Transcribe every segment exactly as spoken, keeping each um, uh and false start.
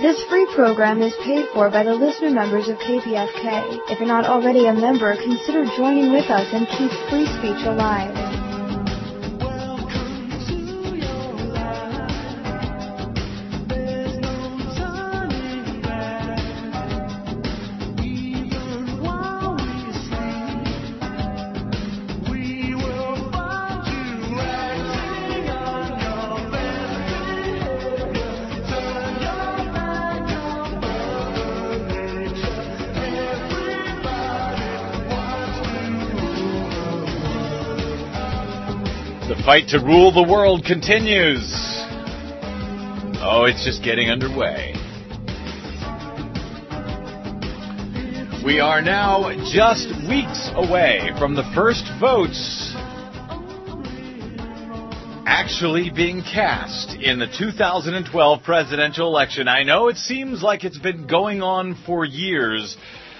This free program is paid for by the listener members of K P F K. If you're not already a member, consider joining with us and keep free speech alive. The fight to rule the world continues. Oh, it's just getting underway. We are now just weeks away from the first votes actually being cast in the two thousand twelve presidential election. I know it seems like it's been going on for years.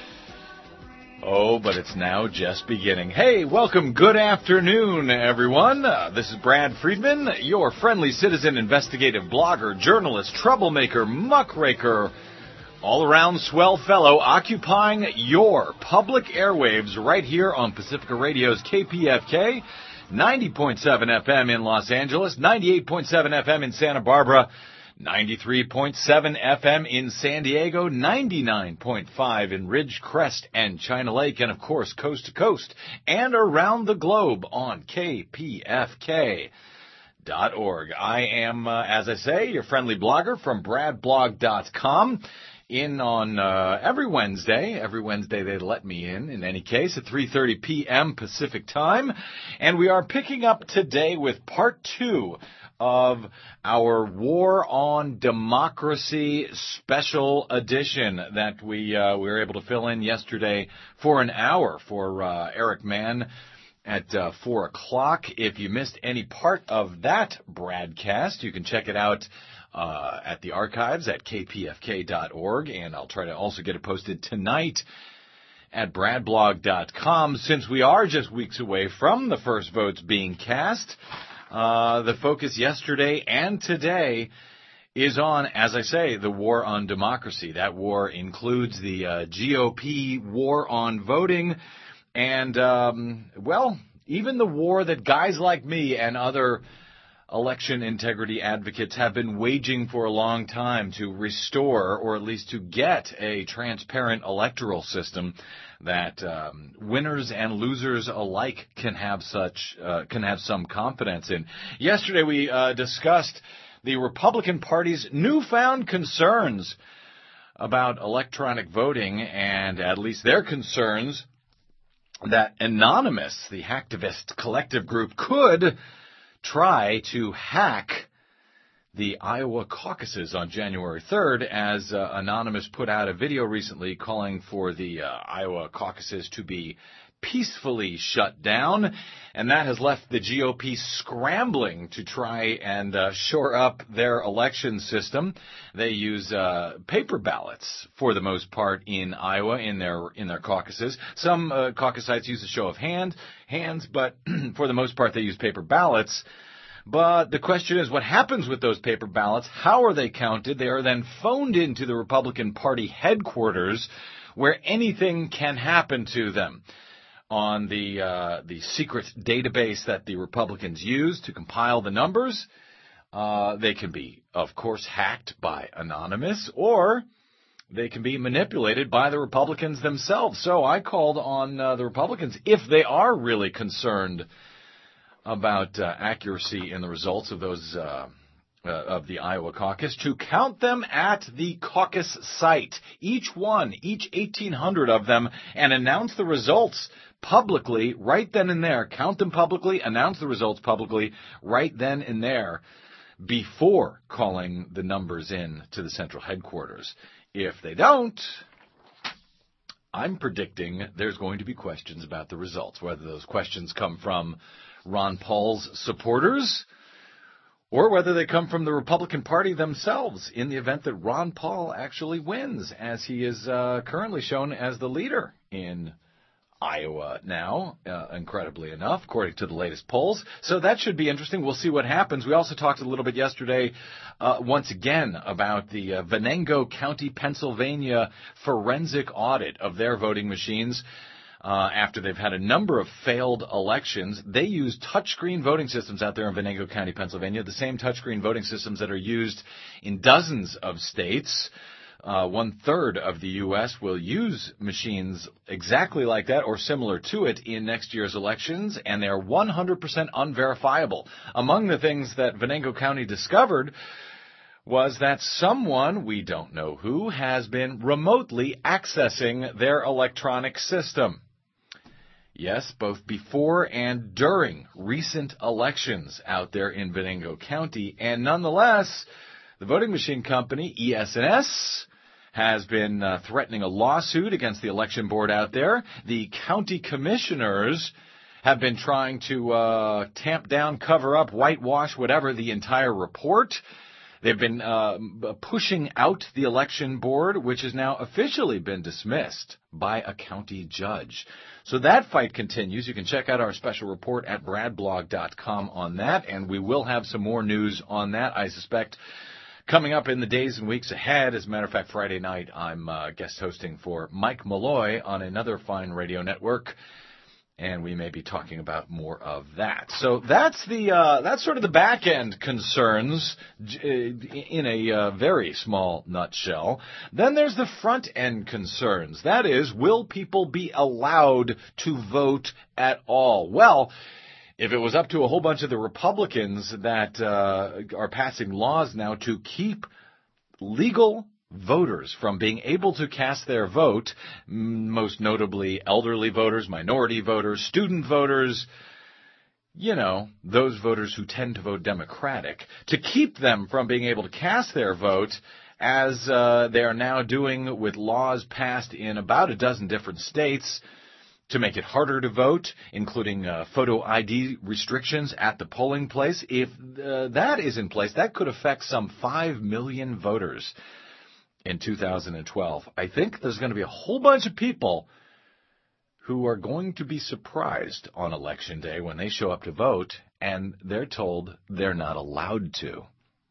Oh, but it's now just beginning. Hey, welcome. Good afternoon, everyone. Uh, this is Brad Friedman, your friendly citizen, investigative blogger, journalist, troublemaker, muckraker, all-around swell fellow, occupying your public airwaves right here on Pacifica Radio's K P F K, ninety point seven F M in Los Angeles, ninety-eight point seven F M in Santa Barbara, ninety-three point seven F M in San Diego, ninety-nine point five in Ridgecrest and China Lake, and of course coast to coast and around the globe on K P F K dot org. I am, uh, as I say, your friendly blogger from brad blog dot com. In on uh, every Wednesday. Every Wednesday they let me in, in any case, at three thirty p.m. Pacific time. And we are picking up today with part two of our War on Democracy special edition that we uh, we were able to fill in yesterday for an hour for uh, Eric Mann at uh, four o'clock. If you missed any part of that broadcast, you can check it out uh, at the archives at k p f k dot org, and I'll try to also get it posted tonight at brad blog dot com. Since we are just weeks away from the first votes being cast, Uh, the focus yesterday and today is on, as I say, the war on democracy. That war includes the uh, G O P war on voting and, um, well, even the war that guys like me and other election integrity advocates have been waging for a long time to restore, or at least to get, a transparent electoral system that um, winners and losers alike can have such uh, can have some confidence in. Yesterday we uh, discussed the Republican Party's newfound concerns about electronic voting, and at least their concerns that Anonymous, the hacktivist collective group, could try to hack the Iowa caucuses on January third, as uh, Anonymous put out a video recently calling for the uh, Iowa caucuses to be peacefully shut down, and that has left the G O P scrambling to try and uh, shore up their election system. They use uh, paper ballots for the most part in Iowa in their in their caucuses. Some uh, caucus sites use a show of hand hands, but for the most part they use paper ballots. But the question is, what happens with those paper ballots? How are they counted? They are then phoned into the Republican Party headquarters, where anything can happen to them. On the uh, the secret database that the Republicans use to compile the numbers, uh, they can be, of course, hacked by Anonymous, or they can be manipulated by the Republicans themselves. So I called on uh, the Republicans, if they are really concerned about uh, accuracy in the results of those uh, uh, of the Iowa caucus, to count them at the caucus site, each one, each eighteen hundred of them, and announce the results publicly right then and there. Count them publicly, announce the results publicly right then and there, before calling the numbers in to the central headquarters. If they don't, I'm predicting there's going to be questions about the results, whether those questions come from Ron Paul's supporters or whether they come from the Republican Party themselves, in the event that Ron Paul actually wins, as he is uh, currently shown as the leader in Iowa now, uh, incredibly enough, according to the latest polls. So that should be interesting. We'll see what happens. We also talked a little bit yesterday, uh, once again, about the uh, Venango County, Pennsylvania forensic audit of their voting machines. Uh, after they've had a number of failed elections, they use touchscreen voting systems out there in Venango County, Pennsylvania, the same touchscreen voting systems that are used in dozens of states. Uh, one third of the U S will use machines exactly like that or similar to it in next year's elections, and they're one hundred percent unverifiable. Among the things that Venango County discovered was that someone, we don't know who, has been remotely accessing their electronic system. Yes, both before and during recent elections out there in Venango County. And nonetheless, the voting machine company, E S N S, has been uh, threatening a lawsuit against the election board out there. The county commissioners have been trying to uh, tamp down, cover up, whitewash, whatever, the entire report. They've been uh, pushing out the election board, which has now officially been dismissed by a county judge. So that fight continues. You can check out our special report at brad blog dot com on that, and we will have some more news on that, I suspect, coming up in the days and weeks ahead. As a matter of fact, Friday night, I'm uh, guest hosting for Mike Malloy on another fine radio network, and we may be talking about more of that. So that's the uh, that's sort of the back end concerns in a uh, very small nutshell. Then there's the front end concerns. That is, will people be allowed to vote at all? Well, if it was up to a whole bunch of the Republicans that uh, are passing laws now to keep legal voters from being able to cast their vote, most notably elderly voters, minority voters, student voters, you know, those voters who tend to vote Democratic, to keep them from being able to cast their vote, as uh, they are now doing with laws passed in about a dozen different states to make it harder to vote, including uh, photo I D restrictions at the polling place. If uh, that is in place, that could affect some five million voters in two thousand twelve. I think there's going to be a whole bunch of people who are going to be surprised on Election Day when they show up to vote and they're told they're not allowed to.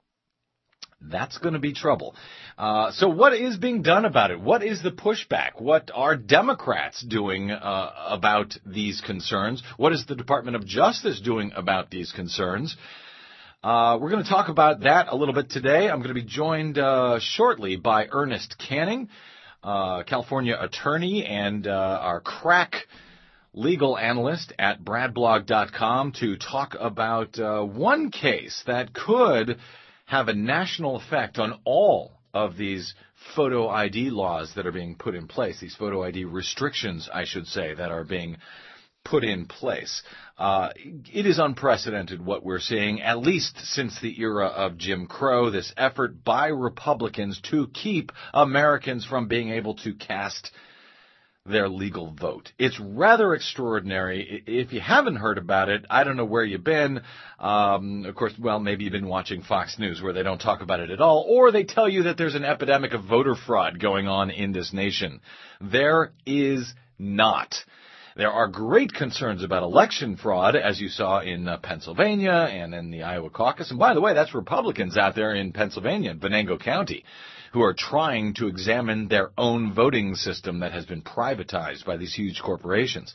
That's going to be trouble. Uh, so what is being done about it? What is the pushback? What are Democrats doing uh, about these concerns? What is the Department of Justice doing about these concerns? Uh, we're going to talk about that a little bit today. I'm going to be joined uh, shortly by Ernest Canning, uh, California attorney and uh, our crack legal analyst at brad blog dot com, to talk about uh, one case that could have a national effect on all of these photo I D laws that are being put in place, these photo I D restrictions, I should say, that are being put in place. Uh, it is unprecedented what we're seeing, at least since the era of Jim Crow, this effort by Republicans to keep Americans from being able to cast their legal vote. It's rather extraordinary. If you haven't heard about it, I don't know where you've been. Um, of course, well, maybe you've been watching Fox News, where they don't talk about it at all, or they tell you that there's an epidemic of voter fraud going on in this nation. There is not. There are great concerns about election fraud, as you saw in uh, Pennsylvania and in the Iowa caucus. And by the way, that's Republicans out there in Pennsylvania, Venango County, who are trying to examine their own voting system that has been privatized by these huge corporations.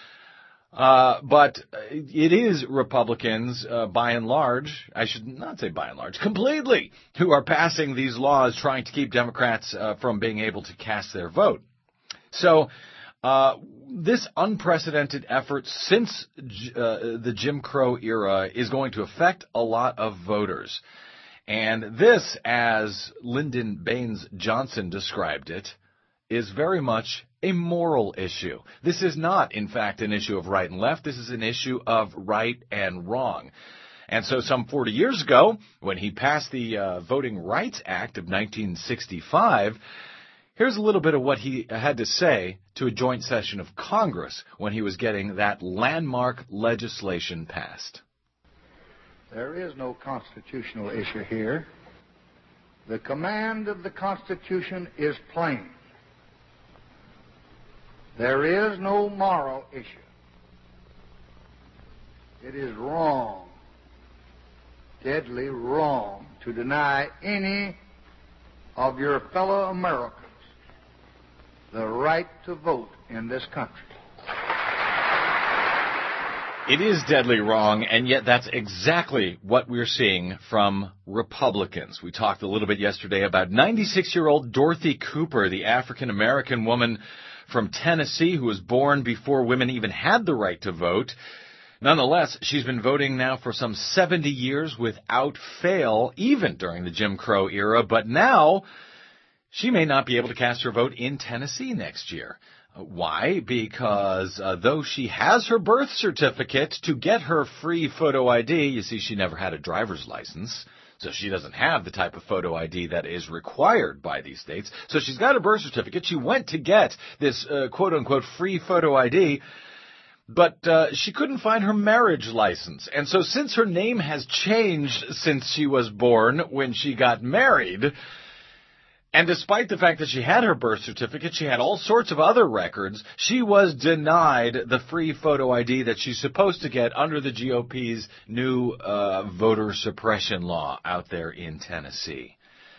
Uh, but it is Republicans, uh, by and large, I should not say by and large, completely, who are passing these laws trying to keep Democrats uh, from being able to cast their vote. So uh, this unprecedented effort since uh, the Jim Crow era is going to affect a lot of voters. And this, as Lyndon Baines Johnson described it, is very much a moral issue. This is not, in fact, an issue of right and left. This is an issue of right and wrong. And so some forty years ago, when he passed the uh, Voting Rights Act of nineteen sixty-five, here's a little bit of what he had to say to a joint session of Congress when he was getting that landmark legislation passed. There is no constitutional issue here. The command of the Constitution is plain. There is no moral issue. It is wrong, deadly wrong, to deny any of your fellow Americans the right to vote in this country. It is deadly wrong, and yet that's exactly what we're seeing from Republicans. We talked a little bit yesterday about ninety-six-year-old Dorothy Cooper, the African-American woman from Tennessee who was born before women even had the right to vote. Nonetheless, she's been voting now for some seventy years without fail, even during the Jim Crow era, but now she may not be able to cast her vote in Tennessee next year. Why? Because uh, though she has her birth certificate, to get her free photo I D, you see, she never had a driver's license, so she doesn't have the type of photo I D that is required by these states. So she's got a birth certificate. She went to get this uh, quote-unquote free photo I D, but uh, she couldn't find her marriage license. And so since her name has changed since she was born when she got married, and despite the fact that she had her birth certificate, she had all sorts of other records, she was denied the free photo I D that she's supposed to get under the G O P's new uh, voter suppression law out there in Tennessee.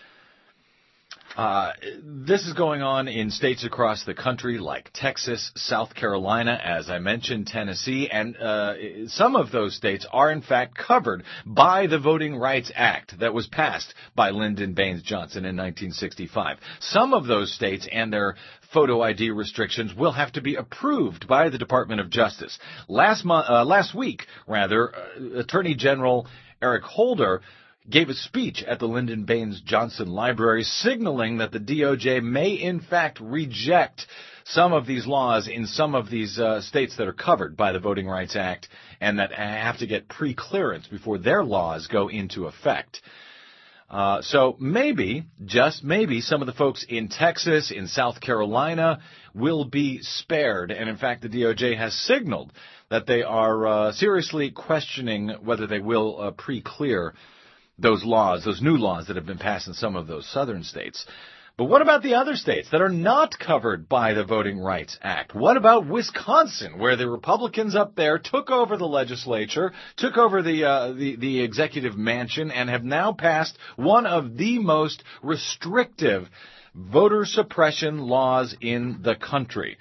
Uh, this is going on in states across the country like Texas, South Carolina, as I mentioned, Tennessee, and uh, some of those states are in fact covered by the Voting Rights Act that was passed by Lyndon Baines Johnson in nineteen sixty-five. Some of those states and their photo I D restrictions will have to be approved by the Department of Justice. Last month, uh, last week, rather, uh, Attorney General Eric Holder gave a speech at the Lyndon Baines Johnson Library signaling that the D O J may in fact reject some of these laws in some of these uh, states that are covered by the Voting Rights Act and that have to get pre-clearance before their laws go into effect. Uh, so maybe, just maybe, some of the folks in Texas, in South Carolina will be spared. And in fact, the D O J has signaled that they are uh, seriously questioning whether they will uh, pre-clear those laws, those new laws that have been passed in some of those southern states. But what about the other states that are not covered by the Voting Rights Act? What about Wisconsin, where the Republicans up there took over the legislature, took over the, uh, the, the executive mansion, and have now passed one of the most restrictive voter suppression laws in the country?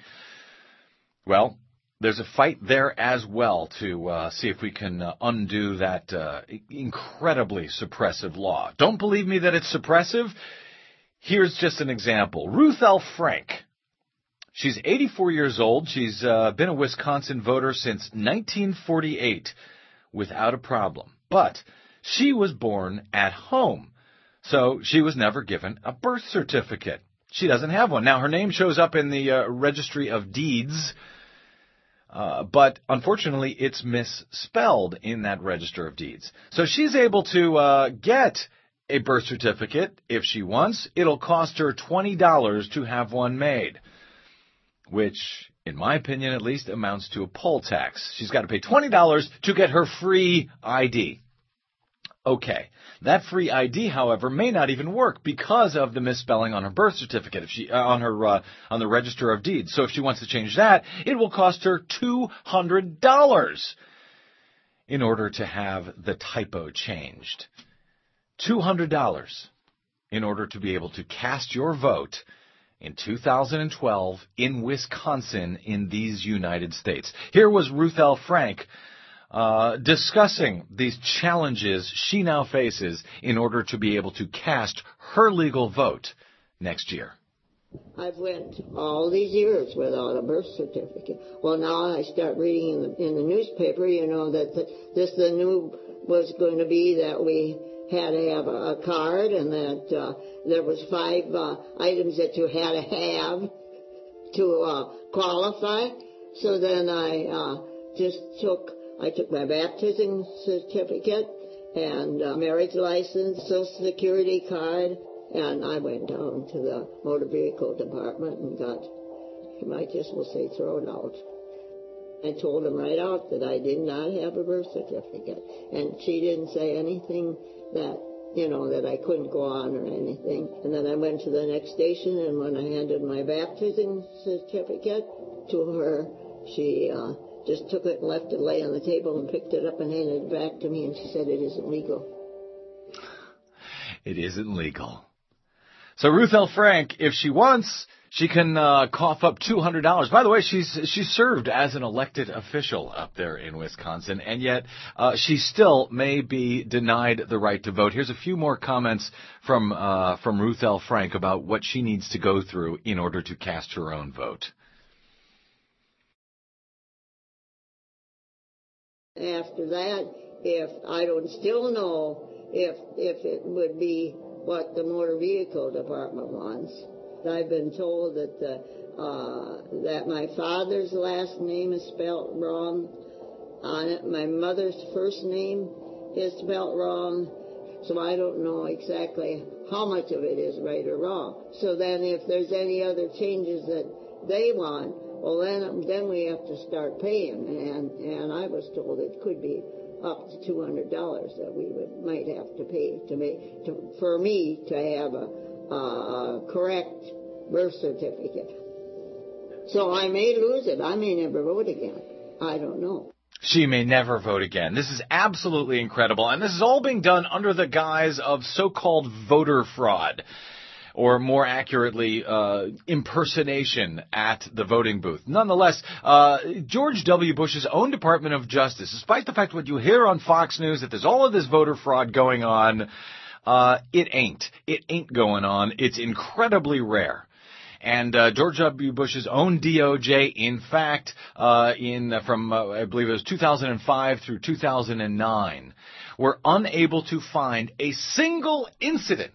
Well, there's a fight there as well to uh, see if we can uh, undo that uh, incredibly suppressive law. Don't believe me that it's suppressive? Here's just an example. Ruth L. Frank. She's eighty-four years old. She's uh, been a Wisconsin voter since nineteen forty-eight without a problem. But she was born at home, so she was never given a birth certificate. She doesn't have one. Now, her name shows up in the uh, Registry of Deeds, Uh, but unfortunately, it's misspelled in that Register of Deeds. So she's able to uh, get a birth certificate if she wants. It'll cost her twenty dollars to have one made, which, in my opinion at least, amounts to a poll tax. She's got to pay twenty dollars to get her free I D. Okay. That free I D, however, may not even work because of the misspelling on her birth certificate, if she uh, on her uh, on the Register of Deeds. So if she wants to change that, it will cost her two hundred dollars in order to have the typo changed. two hundred dollars in order to be able to cast your vote in two thousand twelve in Wisconsin in these United States. Here was Ruth L. Frank Uh, discussing these challenges she now faces in order to be able to cast her legal vote next year. I've went all these years without a birth certificate. Well, now I start reading in the, in the newspaper, you know, that the, this the new was going to be that we had to have a, a card and that uh, there was five uh, items that you had to have to uh, qualify. So then I uh, just took I took my baptism certificate and uh, marriage license, Social Security card, and I went down to the motor vehicle department and got, you might just will say, thrown out. I told them right out that I did not have a birth certificate, and she didn't say anything that, you know, that I couldn't go on or anything. And then I went to the next station, and when I handed my baptism certificate to her. She uh, just took it and left it lay on the table and picked it up and handed it back to me, and she said it isn't legal. It isn't legal. So Ruth L. Frank, if she wants, she can uh, cough up two hundred dollars. By the way, she's she served as an elected official up there in Wisconsin, and yet uh, she still may be denied the right to vote. Here's a few more comments from uh, from Ruth L. Frank about what she needs to go through in order to cast her own vote. After that, if I don't still know if if it would be what the motor vehicle department wants. I've been told that the, uh, that my father's last name is spelled wrong on it. My mother's first name is spelled wrong, so I don't know exactly how much of it is right or wrong. So then, if there's any other changes that they want, well, then then we have to start paying. And and I was told it could be up to two hundred dollars that we would might have to pay to make to, for me to have a, a correct birth certificate. So I may lose it. I may never vote again. I don't know. She may never vote again. This is absolutely incredible, and this is all being done under the guise of so-called voter fraud. Or more accurately, uh, impersonation at the voting booth. Nonetheless, uh, George W. Bush's own Department of Justice, despite the fact what you hear on Fox News, that there's all of this voter fraud going on, uh, it ain't. It ain't going on. It's incredibly rare. And uh, George W. Bush's own D O J, in fact, uh, in uh, from uh, I believe it was two thousand five through two thousand nine, were unable to find a single incident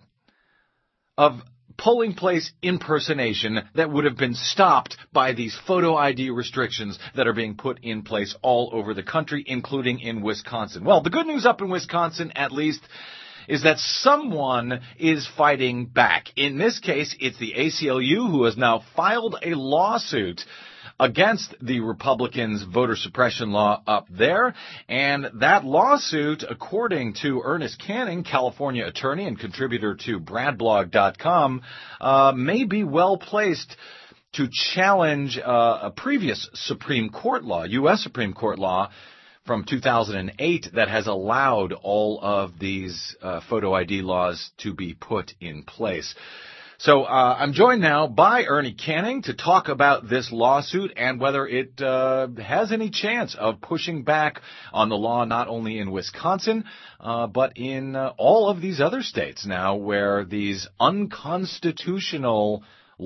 of polling place impersonation that would have been stopped by these photo I D restrictions that are being put in place all over the country, including in Wisconsin. Well, the good news up in Wisconsin, at least, is that someone is fighting back. In this case, it's the A C L U who has now filed a lawsuit against the Republicans' voter suppression law up there. And that lawsuit, according to Ernest Canning, California attorney and contributor to brad blog dot com, uh, may be well placed to challenge uh, a previous Supreme Court law, U S Supreme Court law, from two thousand eight that has allowed all of these uh, photo I D laws to be put in place. So uh, I'm joined now by Ernie Canning to talk about this lawsuit and whether it uh, has any chance of pushing back on the law not only in Wisconsin, uh, but in uh, all of these other states now where these unconstitutional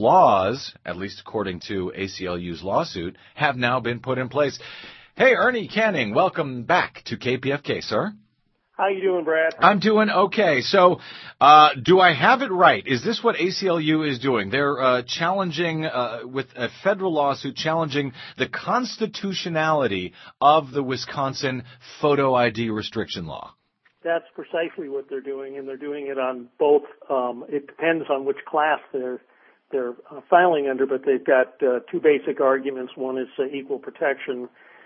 laws, at least according to A C L U's lawsuit, have now been put in place. Hey, Ernie Canning, welcome back to K P F K, sir. How you doing, Brad? I'm doing okay. So, uh, do I have it right? Is this what A C L U is doing? They're uh, challenging, uh, with a federal lawsuit, challenging the constitutionality of the Wisconsin photo I D restriction law. That's precisely what they're doing, and they're doing it on both. Um, it depends on which class they're they're uh, filing under, but they've got uh, two basic arguments. One is uh, equal protection.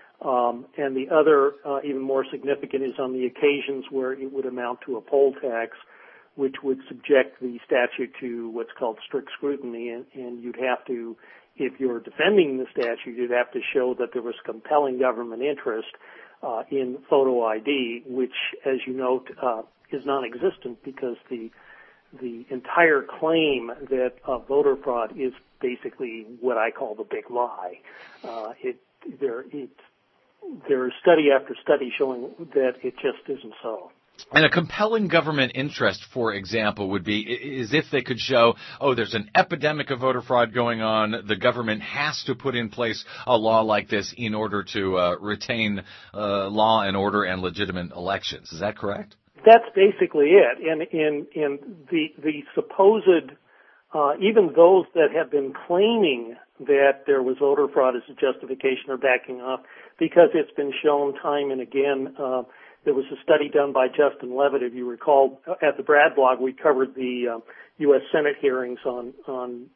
Um, and the other, uh, even more significant, is on the occasions where it would amount to a poll tax, which would subject the statute to what's called strict scrutiny. And, and you'd have to, if you're defending the statute, you'd have to show that there was compelling government interest uh, in photo I D, which, as you note, uh, is non-existent because the the entire claim that uh, voter fraud is basically what I call the big lie. Uh, it there it's There's study after study showing that it just isn't so. And a compelling government interest, for example, would be is if they could show, oh, there's an epidemic of voter fraud going on. The government has to put in place a law like this in order to uh, retain uh, law and order and legitimate elections. Is that correct? That's basically it. And in in the the supposed uh, even those that have been claiming that there was voter fraud as a justification are backing off because it's been shown time and again. Uh, there was a study done by Justin Levitt, if you recall, at the Brad blog. We covered the uh, U S Senate hearings on on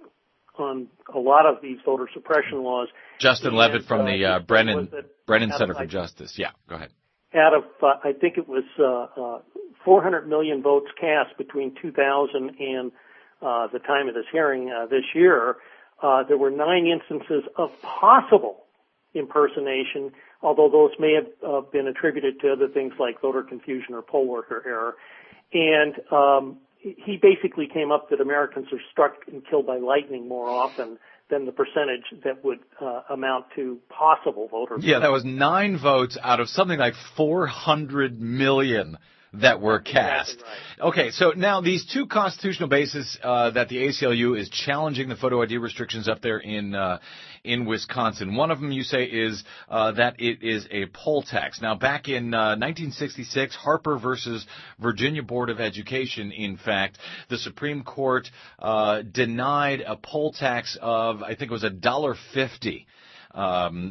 on a lot of these voter suppression laws. Justin and, Levitt from uh, the uh, Brennan that, Brennan Center of, for Justice. Yeah, go ahead. Out of, uh, I think it was uh, uh, four hundred million votes cast between two thousand and uh, the time of this hearing uh, this year. Uh, there were nine instances of possible impersonation, although those may have uh, been attributed to other things like voter confusion or poll worker error. And um, he basically came up that Americans are struck and killed by lightning more often than the percentage that would uh, amount to possible voter. Yeah, that was nine votes out of something like four hundred million that were cast. Exactly right. Okay, so now these two constitutional bases uh, that the A C L U is challenging the photo I D restrictions up there in uh, in Wisconsin. One of them, you say, is uh, that it is a poll tax. Now, back in uh, nineteen sixty-six, Harper versus Virginia Board of Education, in fact, the Supreme Court uh, denied a poll tax of, I think it was a dollar fifty. Um,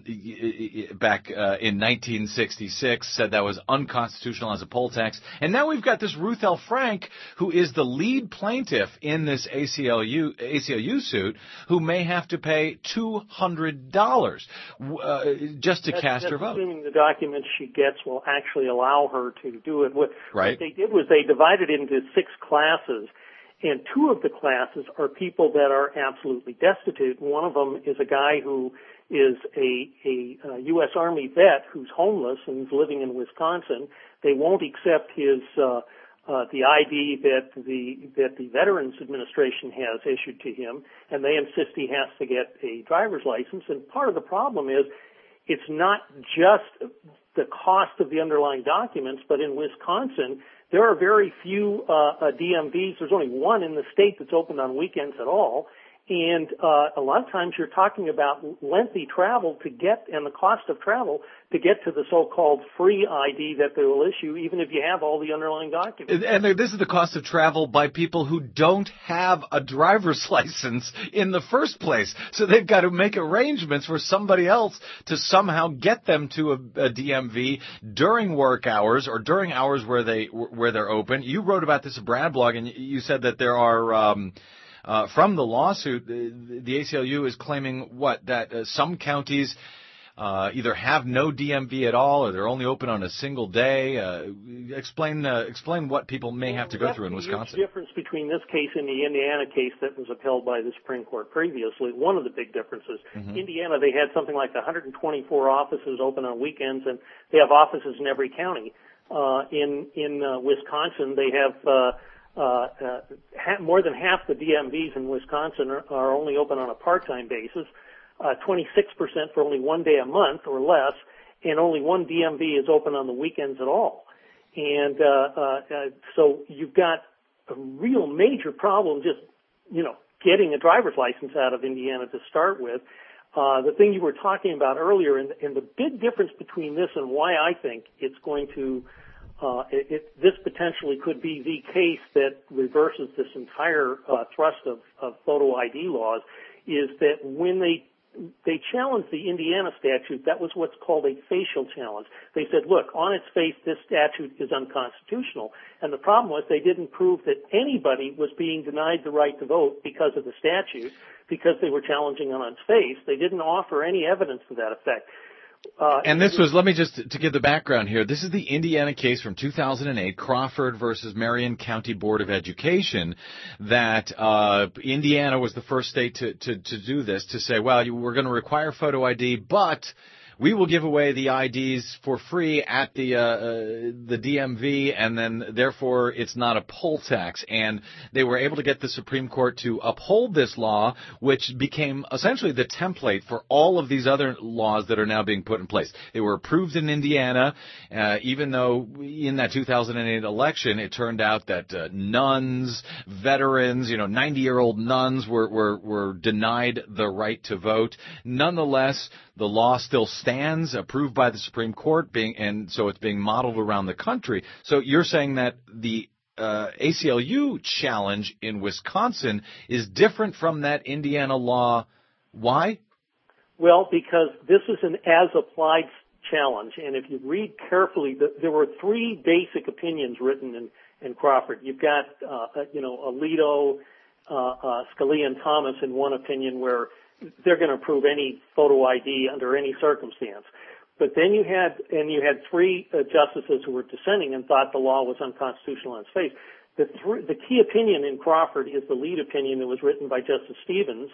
back uh, in nineteen sixty-six, said that was unconstitutional as a poll tax. And now we've got this Ruth L. Frank, who is the lead plaintiff in this A C L U A C L U suit, who may have to pay two hundred dollars uh, just to that's, cast that's her vote. Assuming the documents she gets will actually allow her to do it. What, right. what they did was they divided it into six classes. And two of the classes are people that are absolutely destitute. One of them is a guy who is a, a, a U S Army vet who's homeless and is living in Wisconsin. They won't accept his uh, uh, the I D that the that the Veterans Administration has issued to him, and they insist he has to get a driver's license. And part of the problem is it's not just the cost of the underlying documents, but in Wisconsin there are very few uh, uh, D M Vs. There's only one in the state that's open on weekends at all. And uh, a lot of times you're talking about lengthy travel to get, and the cost of travel to get to the so-called free I D that they will issue, even if you have all the underlying documents. And this is the cost of travel by people who don't have a driver's license in the first place. So they've got to make arrangements for somebody else to somehow get them to a, a D M V during work hours or during hours where they where they're open. You wrote about this at Brad Blog, and you said that there are. Um, Uh, from the lawsuit, the, the A C L U is claiming what, that uh, some counties uh, either have no D M V at all or they're only open on a single day. Uh, explain uh, explain what people may have to go That's through in Wisconsin. The difference between this case and the Indiana case that was upheld by the Supreme Court previously, one of the big differences. Mm-hmm. Indiana, they had something like one hundred twenty-four offices open on weekends, and they have offices in every county. Uh, in in uh, Wisconsin, they have uh, Uh, uh, ha- more than half the D M Vs in Wisconsin are, are only open on a part-time basis, uh, twenty-six percent for only one day a month or less, and only one D M V is open on the weekends at all. And uh, uh, uh, so you've got a real major problem just, you know, getting a driver's license out of Indiana to start with. Uh, the thing you were talking about earlier, and, and the big difference between this and why I think it's going to Uh, it, it, this potentially could be the case that reverses this entire uh, thrust of, of photo I D laws, is that when they they challenged the Indiana statute, that was what's called a facial challenge. They said, look, on its face, this statute is unconstitutional. And the problem was they didn't prove that anybody was being denied the right to vote because of the statute, because they were challenging on its face. They didn't offer any evidence to that effect. Uh, and this was, let me just, to give the background here, this is the Indiana case from two thousand eight, Crawford versus Marion County Board of Education, that uh, Indiana was the first state to, to, to do this, to say, well, you, we're going to require photo I D, but we will give away the I Ds for free at the uh, uh, the D M V, and then therefore it's not a poll tax. And they were able to get the Supreme Court to uphold this law, which became essentially the template for all of these other laws that are now being put in place. They were approved in Indiana, uh, even though in that two thousand eight election it turned out that uh, nuns, veterans, you know, ninety-year-old nuns were, were, were denied the right to vote. Nonetheless, the law still stands, approved by the Supreme Court, being and so it's being modeled around the country. So you're saying that the uh, A C L U challenge in Wisconsin is different from that Indiana law. Why? Well, because this is an as-applied challenge, and if you read carefully, the, there were three basic opinions written in, in Crawford. You've got, uh, you know, Alito, uh, uh, Scalia, and Thomas in one opinion where they're going to approve any photo I D under any circumstance. But then you had, and you had three uh, justices who were dissenting and thought the law was unconstitutional on its face. The, th- the key opinion in Crawford is the lead opinion that was written by Justice Stevens,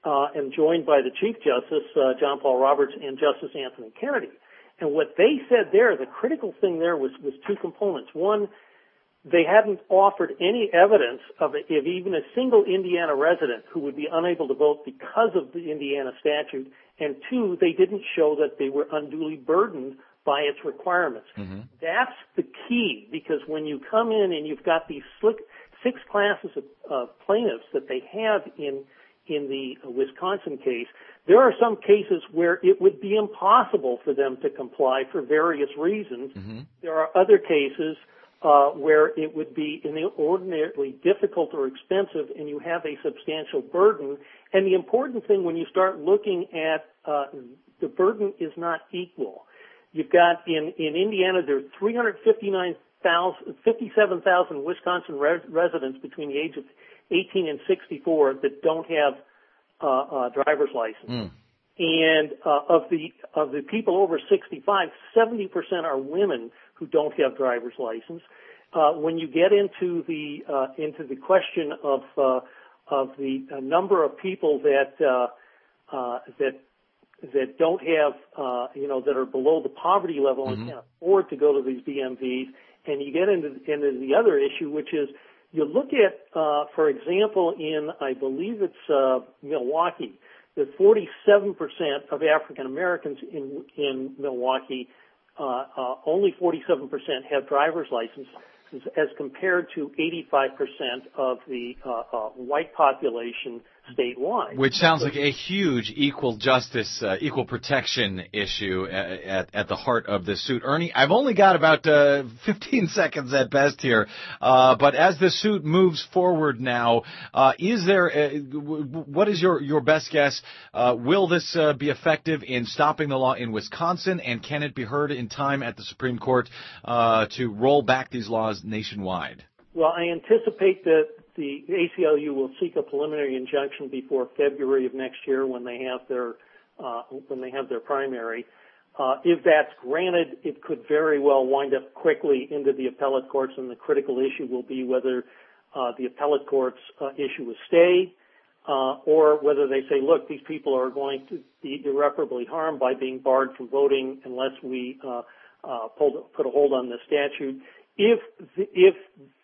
uh, and joined by the Chief Justice, uh, John Paul Roberts, and Justice Anthony Kennedy. And what they said there, the critical thing there was, was two components. One, they hadn't offered any evidence of, of even a single Indiana resident who would be unable to vote because of the Indiana statute. And two, they didn't show that they were unduly burdened by its requirements. Mm-hmm. That's the key, because when you come in and you've got these slick, six classes of uh, plaintiffs that they have in in the Wisconsin case, there are some cases where it would be impossible for them to comply for various reasons. Mm-hmm. There are other cases uh, where it would be inordinately difficult or expensive, and you have a substantial burden. And the important thing when you start looking at uh, the burden is not equal. You've got in, in Indiana, there are three hundred fifty-nine thousand, fifty-seven thousand Wisconsin res- residents between the age of eighteen and sixty-four that don't have uh, uh, driver's license. Mm. And uh, of the of the people over sixty-five, seventy percent are women who don't have driver's license. Uh, when you get into the uh, into the question of uh, of the uh, number of people that uh, uh, that that don't have uh, you know that are below the poverty level mm-hmm. and can't afford to go to these D M Vs, and you get into into the other issue, which is you look at, uh, for example, in I believe it's uh, Milwaukee, that forty-seven percent of African Americans in in Milwaukee, uh, uh, only forty-seven percent have driver's licenses, as compared to eighty-five percent of the uh, uh, white population statewide. Which sounds like a huge equal justice, uh, equal protection issue at, at, at the heart of this suit. Ernie, I've only got about uh, fifteen seconds at best here, uh, but as the suit moves forward now, uh, is there, a, what is your, your best guess? Uh, will this uh, be effective in stopping the law in Wisconsin, and can it be heard in time at the Supreme Court uh, to roll back these laws nationwide? Well, I anticipate that the A C L U will seek a preliminary injunction before February of next year when they have their uh, when they have their primary. Uh, if that's granted, it could very well wind up quickly into the appellate courts, and the critical issue will be whether uh, the appellate courts uh, issue a stay uh, or whether they say, look, these people are going to be irreparably harmed by being barred from voting unless we uh, uh, pull, put a hold on the statute. If the, if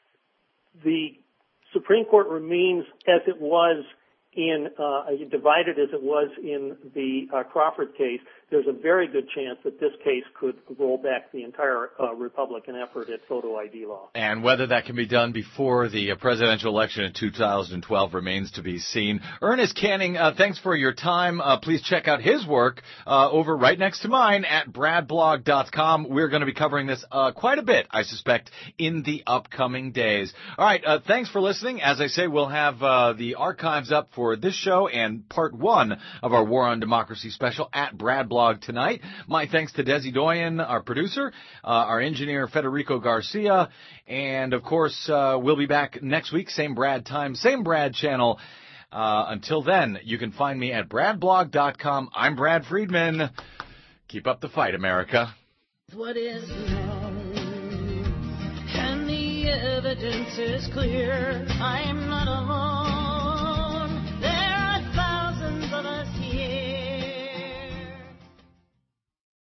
the Supreme Court remains as it was in, uh, divided as it was in the uh, Crawford case, there's a very good chance that this case could roll back the entire uh, Republican effort at photo I D law. And whether that can be done before the uh, presidential election in two thousand twelve remains to be seen. Ernest Canning, uh, thanks for your time. Uh, please check out his work uh, over right next to mine at brad blog dot com. We're going to be covering this uh, quite a bit, I suspect, in the upcoming days. All right, uh, thanks for listening. As I say, we'll have uh, the archives up for this show and part one of our War on Democracy special at Brad Blog tonight. My thanks to Desi Doyen, our producer, uh, our engineer Federico Garcia, and of course uh, we'll be back next week, same Brad time, same Brad channel. Uh, until then, you can find me at brad blog dot com. I'm Brad Friedman. Keep up the fight, America. What is known, and the evidence is clear. I'm not alone.